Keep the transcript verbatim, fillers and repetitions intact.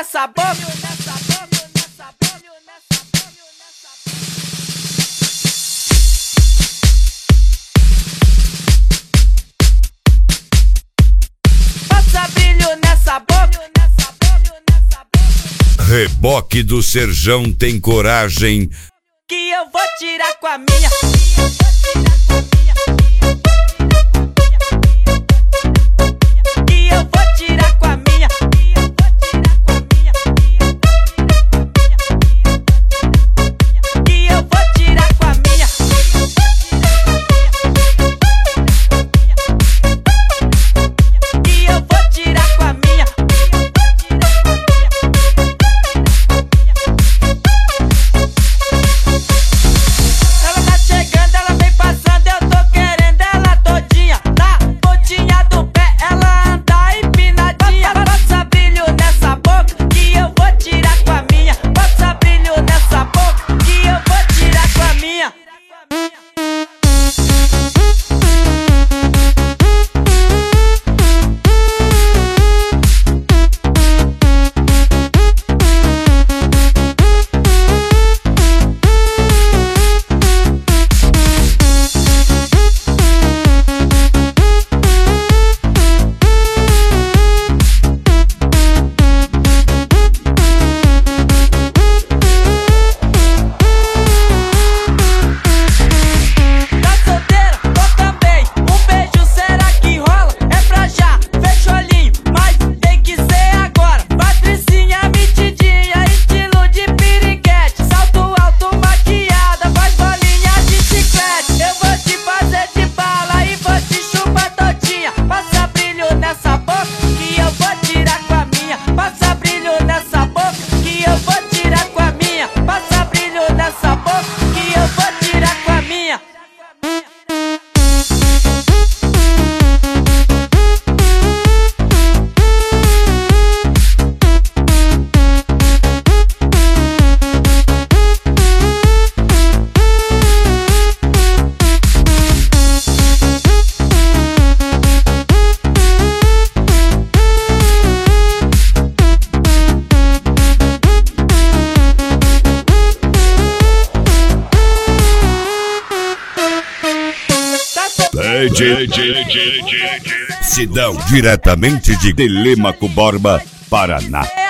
nessa boca. Passa brilho nessa boca. Reboque do Serjão tem coragem Que eu vou tirar com a minha. Que eu vou tirar com a minha. Que eu vou tirar com a minha. Que eu vou tirar com a minha. Ela tá chegando, ela vem passando, eu tô querendo ela todinha. Na pontinha do pé, ela anda empinadinha. Passa brilho nessa boca, que eu vou tirar com a minha. Passa brilho nessa boca, que eu vou tirar com a minha. Tá solteira? Tô também. Um beijo, será que rola? É pra já, fecha o olhinho, mas tem que ser agora. Patricinha metidinha, estilo de piriguete. Salto alto, maquiada, faz bolinha de chiclete. Eu vou te fazer de bala e vou te chupar todinha. Passa brilho nessa boca, que eu vou tirar com a minha. Passa brilho nessa boca, que eu vou tirar com a minha. Passa brilho nessa boca, que eu vou tirar com a minha. Sidão, diretamente de Telêmaco Borba, Paraná.